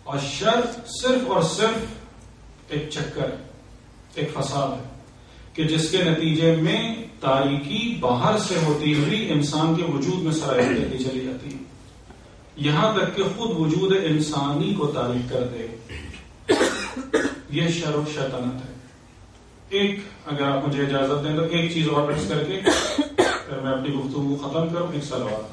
اور شر صرف اور صرف ایک چکر ہے، ایک فساد ہے کہ جس کے نتیجے میں تاریکی باہر سے ہوتی ہوئی انسان کے وجود میں سرایت کرتی چلی جاتی ہے، یہاں تک کہ خود وجود انسانی کو تاریک کر دے. یہ شر و شیطنت ہے. ایک اگر آپ مجھے اجازت دیں تو ایک چیز اور عرض کر کے پھر میں اپنی گفتگو ختم کروں. ایک صلوات.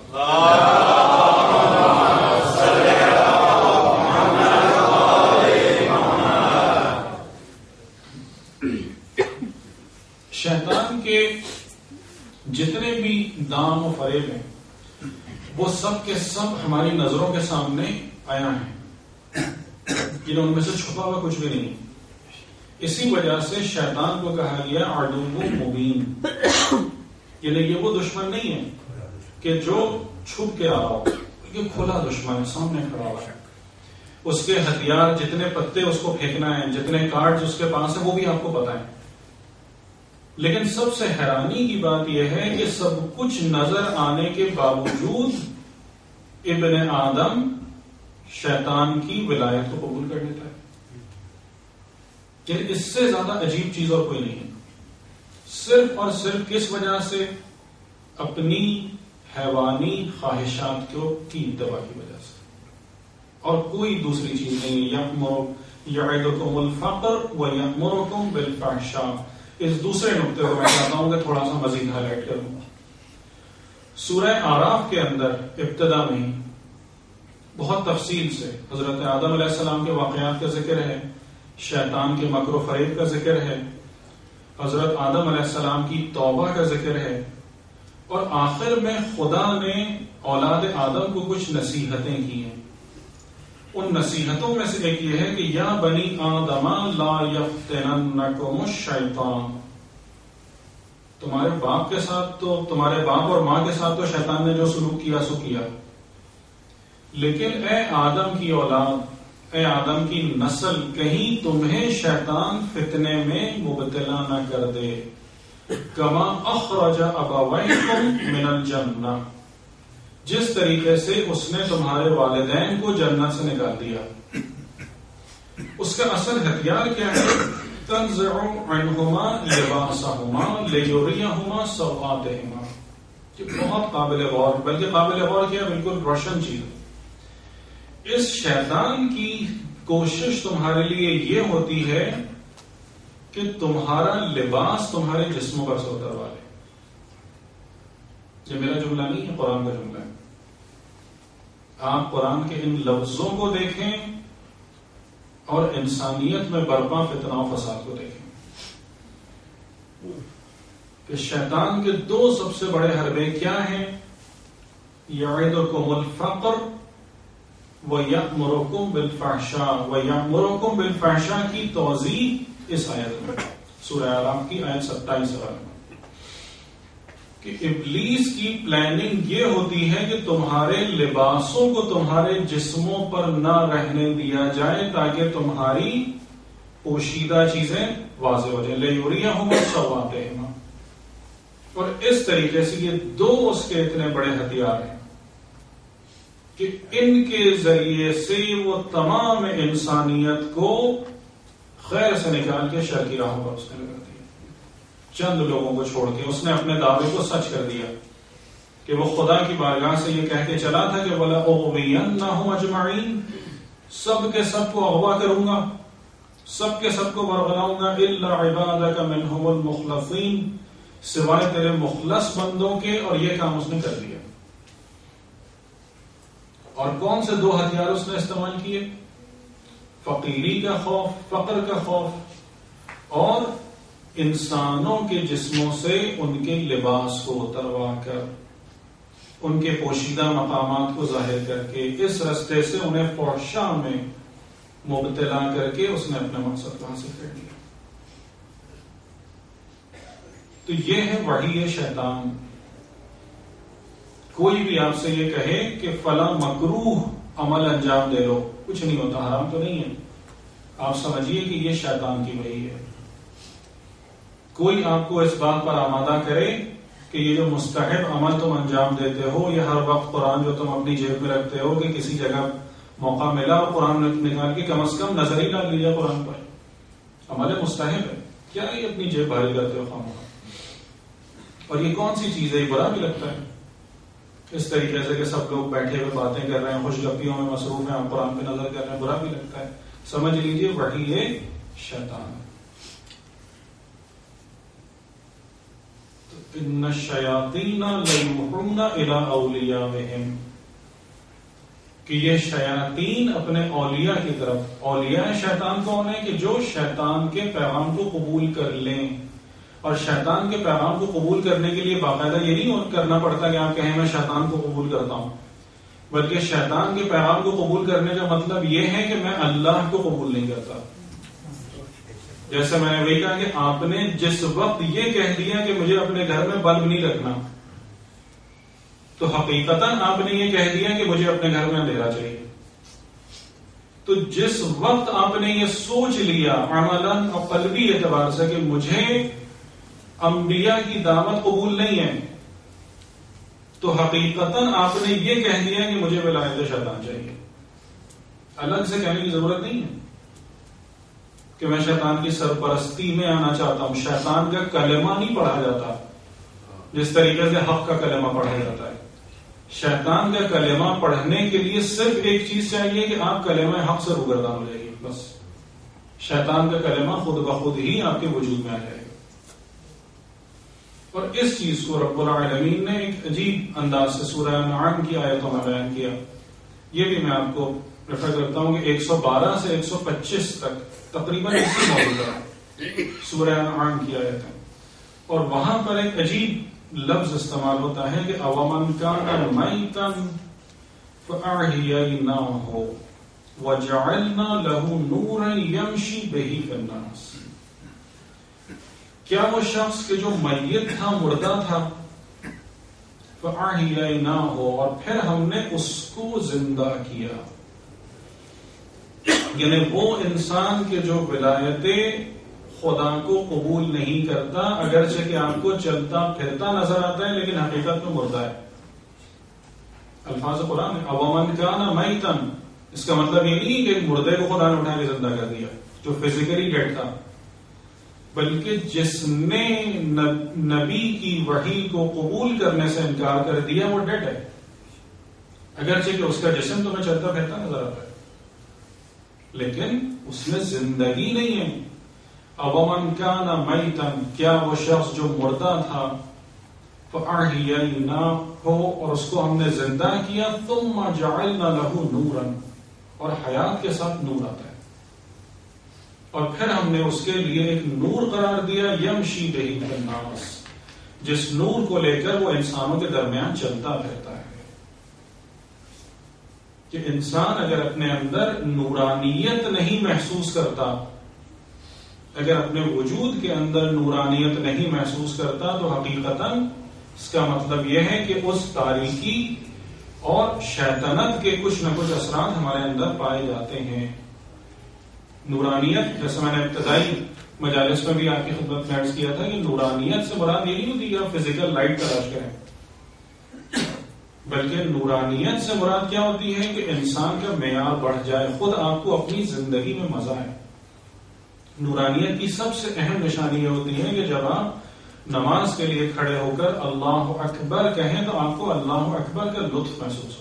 شیطان کے جتنے بھی دام و فریب ہیں وہ سب کے سب ہماری نظروں کے سامنے آیا ہیں، ان میں سے چھپا ہوا کچھ بھی نہیں. اسی وجہ سے شیطان کو کہا گیا عدو مبین، یعنی یہ وہ دشمن نہیں ہے کہ جو چھپ کے آ رہا ہو، یہ کھلا دشمن ہے، سامنے کھڑا ہوا ہے. اس کے ہتھیار جتنے پتے اس کو پھینکنا ہے، جتنے کارڈ اس کے پاس ہیں، وہ بھی آپ کو پتا ہے. لیکن سب سے حیرانی کی بات یہ ہے کہ سب کچھ نظر آنے کے باوجود ابن آدم شیطان کی ولایت کو قبول کر لیتا ہے. یعنی اس سے زیادہ عجیب چیز اور کوئی نہیں ہے. صرف اور صرف کس وجہ سے؟ اپنی حیوانی خواہشات کی اتباع کی وجہ سے، اور کوئی دوسری چیز نہیں. یعدکم الفقر ویأمرکم بالفحشاء. اس دوسرے نقطے کو میں چاہتا ہوں کہ تھوڑا سا مزید ہائی لائٹ کروں. سورہ اعراف کے اندر ابتدا میں بہت تفصیل سے حضرت آدم علیہ السلام کے واقعات کا ذکر ہے، شیطان کے مکر و فریب کا ذکر ہے، حضرت آدم علیہ السلام کی توبہ کا ذکر ہے، اور آخر میں خدا نے اولاد آدم کو کچھ نصیحتیں کی ہیں. ان نصیحتوں میں سے ایک یہ ہے کہ یا بنی آدم لا یفتننکم الشیطان. تمہارے باپ کے ساتھ تو، تمہارے باپ اور ماں کے ساتھ تو شیطان نے جو سلوک کیا سو کیا، لیکن اے آدم کی اولاد، اے آدم کی نسل، کہیں تمہیں شیطان فتنے میں مبتلا نہ کر دے. کما اخرج ابویکم من الجنہ، جس طریقے سے اس نے تمہارے والدین کو جنت سے نکال دیا. اس کا اصل ہتھیار کیا ہے؟ تنزع عنہما لباسہما لیریہما سوآتہما. یہ بہت قابل غور، بلکہ قابل غور کیا، بالکل روشن چیز. اس شیطان کی کوشش تمہارے لیے یہ ہوتی ہے کہ تمہارا لباس تمہارے جسموں پر سے اتروا لے. یہ میرا جملہ نہیں ہے، قرآن کا جملہ ہے. آپ قرآن کے ان لفظوں کو دیکھیں اور انسانیت میں برپا فتنہ و فساد کو دیکھیں کہ شیطان کے دو سب سے بڑے حربے کیا ہیں؟ یعدکم الفقر وَيَأْمُرُكُمْ بِالْفَحْشَاءِ. وَيَأْمُرُكُمْ بِالْفَحْشَاء کی توضیح اس آیت میں، سورہ اعراف کی آیت 27 میں، کہ ابلیس کی پلاننگ یہ ہوتی ہے کہ تمہارے لباسوں کو تمہارے جسموں پر نہ رہنے دیا جائے تاکہ تمہاری پوشیدہ چیزیں واضح ہو جائیں. لِيُرِيَهُمَا سَوْآتِهِمَا. اور اس طریقے سے یہ دو اس کے اتنے بڑے ہتھیار ہیں کہ ان کے ذریعے سے وہ تمام انسانیت کو خیر سے نکال کے شر کی راہوں پر اس نے لگا دیا. چند لوگوں کو چھوڑ کے اس نے اپنے دعوے کو سچ کر دیا کہ وہ خدا کی بارگاہ سے یہ کہہ کے چلا تھا کہ وَلَأُغْوِيَنَّهُمْ أَجْمَعِينَ. سب کے سب کو اغوا کروں گا، سب کے سب کو برگلاؤں گا، إِلَّا عِبَادَكَ مِنْهُمُ الْمُخْلَصِينَ، سوائے تیرے مخلص بندوں کے. اور یہ کام اس نے کر دیا. اور کون سے دو ہتھیار اس نے استعمال کیے؟ فقیری کا خوف، فقر کا خوف، اور انسانوں کے جسموں سے ان کے لباس کو اتروا کر، ان کے پوشیدہ مقامات کو ظاہر کر کے، اس رستے سے انہیں فحشاء میں مبتلا کر کے اس نے اپنے مقصد کو حاصل کر لیا. تو یہ ہے وحی شیطان. کوئی بھی آپ سے یہ کہے کہ فلاں مکروہ عمل انجام دے لو، کچھ نہیں ہوتا، حرام تو نہیں ہے، آپ سمجھیے کہ یہ شیطان کی وحی ہے. کوئی آپ کو اس بات پر آمادہ کرے کہ یہ جو مستحب عمل تم انجام دیتے ہو، یہ ہر وقت قرآن جو تم اپنی جیب میں رکھتے ہو کہ کسی جگہ موقع ملا اور قرآن نکال کے کم از کم نظر ہی ڈال لیجیے قرآن پر. عمل مستحب ہے. کیا یہ اپنی جیب بھاری کرتے ہو خاموخواہ؟ اور یہ کون سی چیز ہے؟ یہ برا بھی لگتا ہے اس طریقے سے کہ سب لوگ بیٹھے ہوئے باتیں کر رہے ہیں، خوش گپیوں میں مصروف ہیں، آپ قرآن پہ نظر کر رہے ہیں، برا بھی لگتا ہے. سمجھ لیجیے وہی یہ شیطان ہے. ان الشیاطین لیوحون الی اولیاءہم، کہ یہ شیاطین اپنے اولیاء کی طرف. اولیاء شیطان کون ہے؟ کہ جو شیطان کے پیغام کو قبول کر لیں. اور شیطان کے پیغام کو قبول کرنے کے لیے باقاعدہ یہ نہیں کرنا پڑتا کہ آپ کہیں میں شیطان کو قبول کرتا ہوں، بلکہ شیطان کے پیغام کو قبول کرنے کا مطلب یہ ہے کہ میں اللہ کو قبول نہیں کرتا. جیسے میں نے وہی کہا کہ آپ نے جس وقت یہ کہہ دیا کہ مجھے اپنے گھر میں بلب نہیں رکھنا، تو حقیقتاً آپ نے یہ کہہ دیا کہ مجھے اپنے گھر میں اندھیرا چاہیے. تو جس وقت آپ نے یہ سوچ لیا عملاً اور قلبی اعتبار سے کہ مجھے انبیاء کی دعوت قبول نہیں ہے، تو حقیقتاً آپ نے یہ کہہ دیا کہ مجھے ولایت شیطان چاہیے. الگ سے کہنے کی ضرورت نہیں ہے کہ میں شیطان کی سرپرستی میں آنا چاہتا ہوں. شیطان کا کلمہ نہیں پڑھا جاتا جس طریقے سے حق کا کلمہ پڑھا جاتا ہے. شیطان کا کلمہ پڑھنے کے لیے صرف ایک چیز چاہیے کہ آپ کلمہ حق سے روگردان ہو جائیے، بس. شیطان کا کلمہ خود بخود ہی آپ کے وجود میں آ جائے گا. اور اس چیز کو رب العالمین نے ایک عجیب انداز سے سورہ انعام کی آیتوں میں بیان کیا. یہ بھی میں آپ کو ریفر کرتا ہوں کہ 112 سے 125 تک تقریباً اسی موضوع پر سورہ انعام کی آیت ہے. اور وہاں پر ایک عجیب لفظ استعمال ہوتا ہے کہ اومن کان میتا فاحییناہ وجعلنا له نورا یمشی بہ فی الناس. کیا وہ شخص کہ جو میت تھا، مردہ تھا، فاحییناہ، اور پھر ہم نے اس کو زندہ کیا. یعنی وہ انسان کے جو ولایت خدا کو قبول نہیں کرتا، اگرچہ کہ آپ کو چلتا پھرتا نظر آتا ہے لیکن حقیقت میں مردہ ہے. الفاظ قرآن ہے اومن کان میتا. اس کا مطلب یہ نہیں کہ مردے کو خدا نے اٹھا کے زندہ کر دیا جو فزیکلی ڈیڈ تھا، بلکہ جس نے نبی کی وحی کو قبول کرنے سے انکار کر دیا وہ ڈیڈ ہے، اگرچہ کہ اس کا جسم تمہیں چلتا پھرتا نظر آتا ہے لیکن اس میں زندگی نہیں ہے. اومن کان میتا، کیا وہ شخص جو مردہ تھا، فاحییناہ، اور اس کو ہم نے زندہ کیا، ثم جعلنا له نورا، اور حیات کے ساتھ نور آتا ہے، اور پھر ہم نے اس کے لیے ایک نور قرار دیا، یمشی بہ فی الناس، جس نور کو لے کر وہ انسانوں کے درمیان چلتا پھرتا ہے. کہ انسان اگر اپنے اندر نورانیت نہیں محسوس کرتا، اگر اپنے وجود کے اندر نورانیت نہیں محسوس کرتا، تو حقیقتاً اس کا مطلب یہ ہے کہ اس تاریکی اور شیطنت کے کچھ نہ کچھ اثرات ہمارے اندر پائے جاتے ہیں. نورانیت، جیسے میں نے ابتدائی مجالس میں بھی آپ کی خدمت میں عرض کیا تھا کہ نورانیت سے مراد یہ نہیں ہوتی کہ آپ فزیکل لائٹ تلاش کریں، بلکہ نورانیت سے مراد کیا ہوتی ہے کہ انسان کا معیار بڑھ جائے، خود آپ کو اپنی زندگی میں مزہ ہے. نورانیت کی سب سے اہم نشانی یہ ہوتی ہے کہ جب آپ نماز کے لیے کھڑے ہو کر اللہ اکبر کہیں تو آپ کو اللہ اکبر کا لطف محسوس ہو.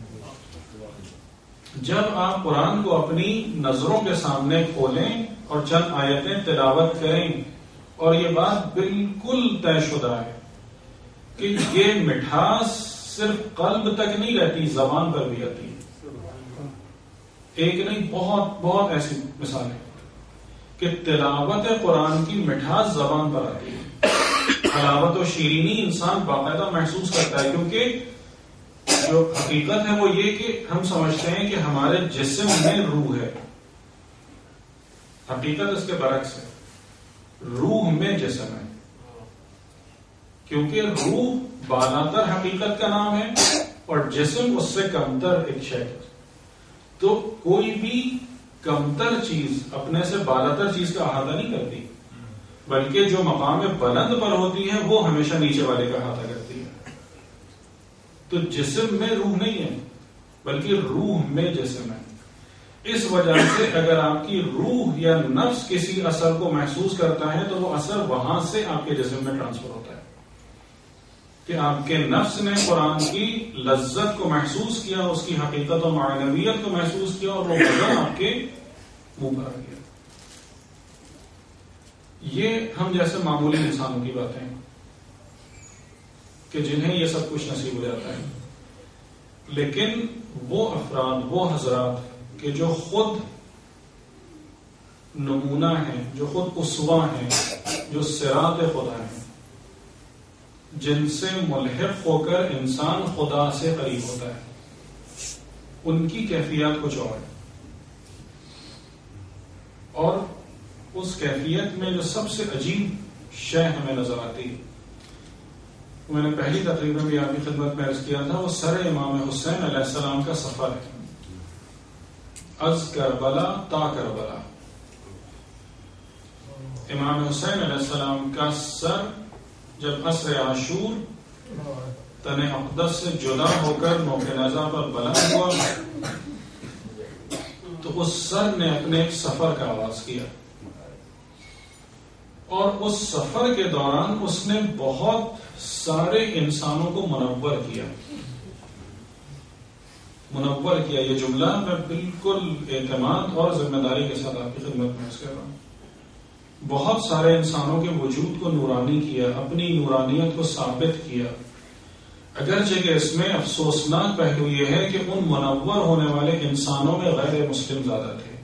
جب آپ قرآن کو اپنی نظروں کے سامنے کھولیں اور چند آیتیں تلاوت کریں، اور یہ بات بالکل طے شدہ ہے کہ یہ مٹھاس صرف قلب تک نہیں رہتی، زبان پر بھی آتی ہے. ایک نہیں، بہت بہت ایسی مثالیں کہ تلاوت قرآن کی مٹھاس زبان پر آتی ہے. حلاوت و شیرینی انسان باقاعدہ محسوس کرتا ہے، کیونکہ جو حقیقت ہے وہ یہ کہ ہم سمجھتے ہیں کہ ہمارے جسم میں روح ہے. حقیقت اس کے برعکس ہے، روح میں جسم ہے، کیونکہ روح بالاتر حقیقت کا نام ہے اور جسم اس سے کمتر ایک شے ہے. تو کوئی بھی کمتر چیز اپنے سے بالاتر چیز کا احاطہ نہیں کرتی، بلکہ جو مقام بلند پر ہوتی ہے وہ ہمیشہ نیچے والے کا احاطہ کرتی ہے. تو جسم میں روح نہیں ہے بلکہ روح میں جسم ہے. اس وجہ سے اگر آپ کی روح یا نفس کسی اثر کو محسوس کرتا ہے تو وہ اثر وہاں سے آپ کے جسم میں ٹرانسفر ہوتا ہے کہ آپ کے نفس نے قرآن کی لذت کو محسوس کیا، اس کی حقیقت و معنویت کو محسوس کیا، اور وہ مزہ آپ کے منہ پر آ گیا. یہ ہم جیسے معمولی انسانوں کی باتیں ہیں کہ جنہیں یہ سب کچھ نصیب ہو جاتا ہے، لیکن وہ افراد، وہ حضرات کہ جو خود نمونہ ہیں، جو خود اسوہ ہیں، جو صراط خدا ہیں، جن سے ملحق ہو کر انسان خدا سے قریب ہوتا ہے، ان کی کیفیت کچھ اور ہے. اور اس کیفیت میں جو سب سے عجیب شے ہمیں نظر آتی ہے، میں نے پہلی تقریر میں بھی آپ کی خدمت میں عرض کیا تھا، وہ سر امام حسین علیہ السلام کا سفر ہے، از کربلا تا کربلا. امام حسین علیہ السلام کا سر جب عصر عاشور تن اقدس سے جدا ہو کر نوک نزا پر بلند ہوا تو اس سر نے اپنے ایک سفر کا آغاز کیا، اور اس سفر کے دوران اس نے بہت سارے انسانوں کو منور کیا. یہ جملہ میں بالکل اعتماد اور ذمہ داری کے ساتھ آپ کی خدمت میں کر رہا ہوں. بہت سارے انسانوں کے وجود کو نورانی کیا، اپنی نورانیت کو ثابت کیا، اگرچہ کہ اس میں افسوسناک پہلو یہ ہے کہ ان منور ہونے والے انسانوں میں غیر مسلم زیادہ تھے.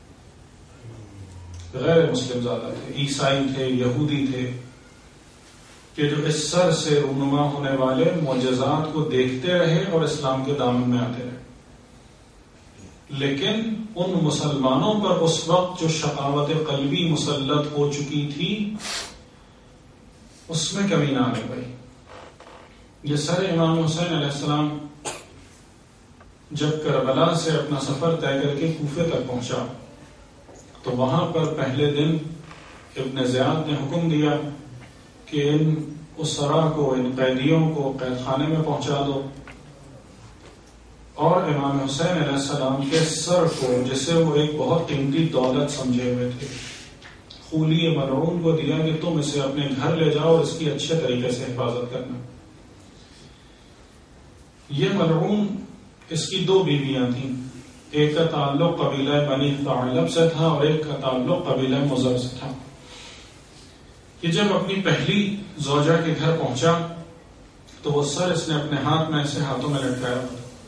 عیسائی تھے، یہودی تھے، کہ جو اس سر سے رونما ہونے والے معجزات کو دیکھتے رہے اور اسلام کے دامن میں آتے رہے. لیکن ان مسلمانوں پر اس وقت جو شقاوت قلبی مسلط ہو چکی تھی، اس میں کمی نہ آنے پائی. یہ سر امام حسین علیہ السلام جب کربلا سے اپنا سفر طے کر کے کوفے تک پہنچا تو وہاں پر پہلے دن ابن زیاد نے حکم دیا کہ ان اسرا کو، ان قیدیوں کو قید خانے میں پہنچا دو، اور امام حسین علیہ السلام کے سر کو، جسے وہ ایک بہت قیمتی دولت سمجھے ہوئے تھے، خولی ملعون کو دیا کہ تم اسے اپنے گھر لے جاؤ اور اس کی اچھے طریقے سے حفاظت کرنا. یہ ملعون، اس کی 2 بیویاں تھیں، ایک کا تعلق قبیلہ بنی ثعلب سے تھا اور ایک کا تعلق قبیلہ مضر سے تھا. کہ جب اپنی پہلی زوجہ کے گھر پہنچا تو وہ سر اس نے اپنے ہاتھ میں ایسے ہاتھوں میں لٹکایا.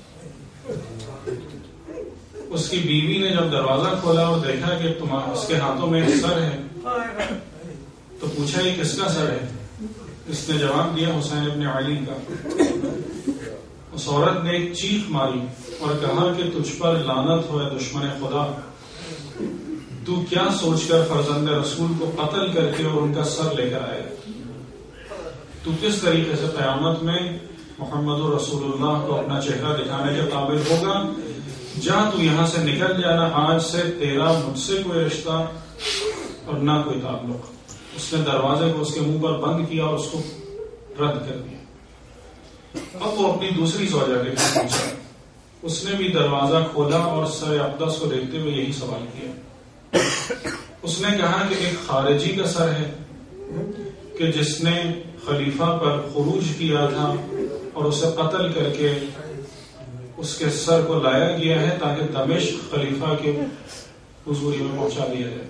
اس کی بیوی نے جب دروازہ کھولا اور دیکھا کہ اس کے ہاتھوں میں ایک سر ہے تو پوچھا یہ کس کا سر ہے؟ اس نے جواب دیا حسین ابن علی کا. اس عورت نے ایک چیخ ماری اور کہا کہ تجھ پر لعنت ہو اے دشمن خدا، تو کیا سوچ کر فرزند رسول کو قتل کر کے اور ان کا سر لے کر آئے؟ تو کس طریقے سے قیامت میں محمد رسول اللہ کو اپنا چہرہ دکھانے کے قابل ہوگا؟ جا تو یہاں سے نکل جانا، آج سے تیرا مجھ سے کوئی رشتہ اور نہ کوئی تعلق. اس نے دروازے کو اس کے منہ پر بند کیا اور اس کو رد کر دیا. اب وہ اپنی دوسری زوجہ کے گھر پہنچا. اس نے بھی دروازہ کھولا اور سر اقدس کو دیکھتے ہوئے یہی سوال کیا. اس نے کہا کہ ایک خارجی کا سر ہے کہ جس نے خلیفہ پر خروج کیا تھا اور اسے قتل کر کے اس کے سر کو لایا گیا ہے تاکہ دمشق خلیفہ کے حضوری میں پہنچا دیا جائے.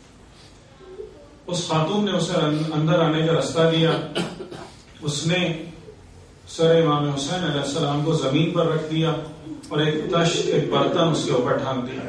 اس خاتون نے اسے اندر آنے کا راستہ دیا. اس نے سر امام حسین علیہ السلام کو زمین پر رکھ دیا اور ایک تشت، ایک برتن اس کے اوپر ڈھانپ دیا.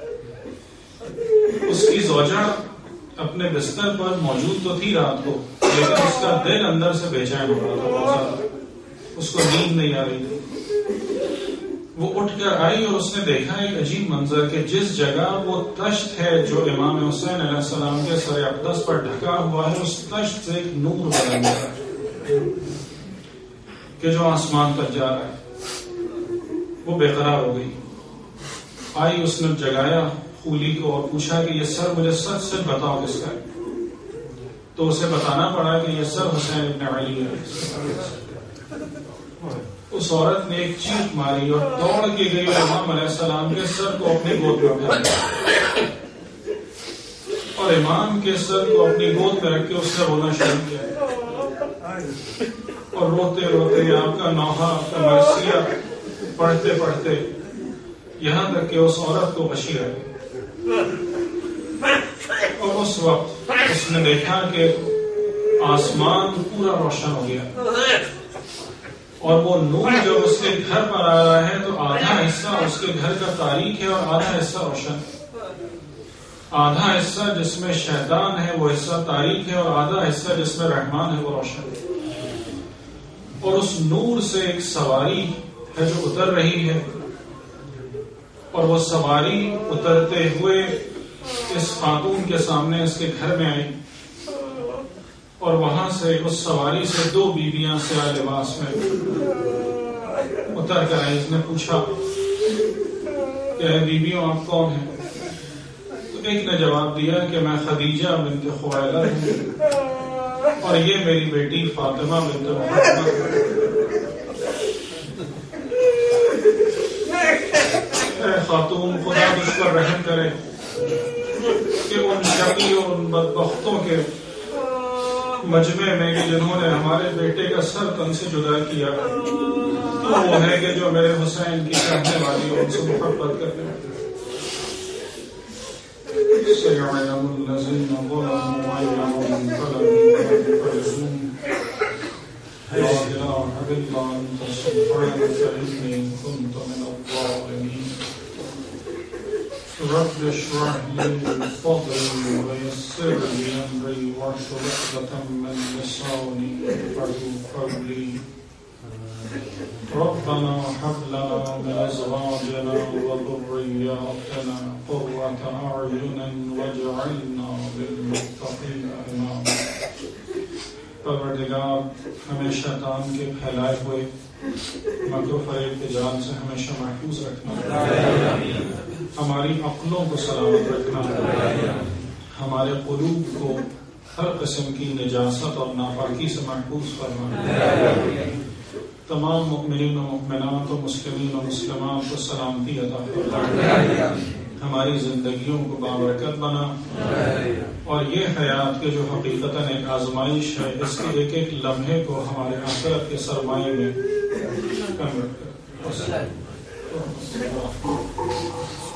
اس کی زوجہ اپنے بستر پر موجود تو تھی رات کو، لیکن اس کا دل اندر سے بے چین ہو رہا تھا، اس کو نیند نہیں آ رہی تھی. وہ اٹھ کر آئی اور اس نے دیکھا ایک عجیب منظر کہ جس جگہ وہ تشت ہے جو امام حسین علیہ السلام کے سر اقدس پر ڈھکا ہوا ہے، اس تشت سے ایک نور بلند ہو رہا ہے کہ جو آسمان تک جا رہا ہے. وہ بے قرار ہو گئی. آئی، اس نے جگایا خولی کو اور پوچھا کہ یہ سر مجھے سچ سچ بتاؤ کس کا ہے. تو اسے بتانا پڑا کہ یہ سر حسین ابن علی ہے. اس عورت نے ایک چیخ ماری اور دوڑ کے گئی اور امام علیہ السلام کے سر کو اپنی گود میں اٹھا لیا اور امام کے سر کو اپنی گود میں رکھ کے اس نے رونا شروع کیا اور روتے روتے آپ کا نوحہ آپ کا مرثیہ پڑھتے پڑھتے یہاں تک کہ اس عورت کو غشی آ گئی اور اس وقت اس نے دیکھا کہ آسمان پورا روشن ہو گیا اور وہ نور جب اس کے گھر پر آ رہا ہے تو آدھا حصہ اس کے گھر کا تاریک ہے اور آدھا حصہ روشن، آدھا حصہ جس میں شیطان ہے وہ حصہ تاریک ہے اور آدھا حصہ جس میں رحمان ہے وہ روشن ہے۔ اور اس نور سے ایک سواری ہے جو اتر رہی ہے اور وہ سواری اترتے ہوئے اس خاتون کے سامنے اس کے گھر میں آئی اور وہاں سے اس سواری سے دو بیویاں سیاہ لباس میں اتر کر آئی۔ اس نے پوچھا کہ اے بیویوں آپ کون ہیں؟ تو ایک نے جواب دیا کہ میں خدیجہ بنت خویلد ہوں اور یہ میری بیٹی فاطمہ بنت محمد۔ اے خاتون خدا مجھ پر رحم کرے کہ ان شقی اور ان بدبختوں کے مجمع میں جنہوں نے ہمارے بیٹے کا سر تن سے جدا کیا تو وہ ہے کہ جو میرے حسین کی چاہنے والی اور ان سے محبت کرنے والی۔ سيعلم الذين ظلموا أي منقلب ينقلبون لا إله إلا أنت سبحانك إني كنت من الظالمين رب اشرح لي صدري ويسر لي أمري واحلل عقدة من لساني يفقهوا قولي ربنا هب لنا من أزواجنا وذرياتنا قرة أعين واجعلنا للمتقين إماما۔ پروردگار ہمیں شیطان کے پھیلائے ہوئے مکر و فریب کے جال سے ہمیشہ محفوظ رکھنا، ہماری عقلوں کو سلامت رکھنا، ہمارے قلوب کو ہر قسم کی نجاست اور ناپاکی سے محفوظ فرما۔ تمام مؤمنین و مؤمنات و مسلمین و مسلمات کو سلامتی عطا فرما، ہماری زندگیوں کو بابرکت بنا اور یہ حیات کے جو حقیقتاً ایک آزمائش ہے اس کے ایک ایک لمحے کو ہمارے آخرت کے سرمایے میں کنورٹ کر۔